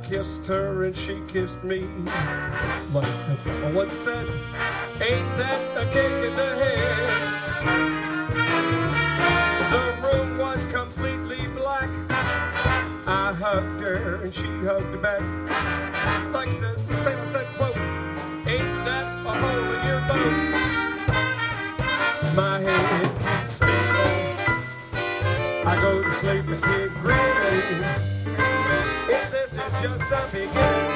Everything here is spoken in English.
kissed her and she kissed me. Like the fellow once said, ain't that a kick in the head? The room was completely black. I hugged her and she hugged back. Like the sailor said, quote, ain't that a hole in your boat? My head keeps spinning. I go to sleep and get gritty. If this is just the beginning.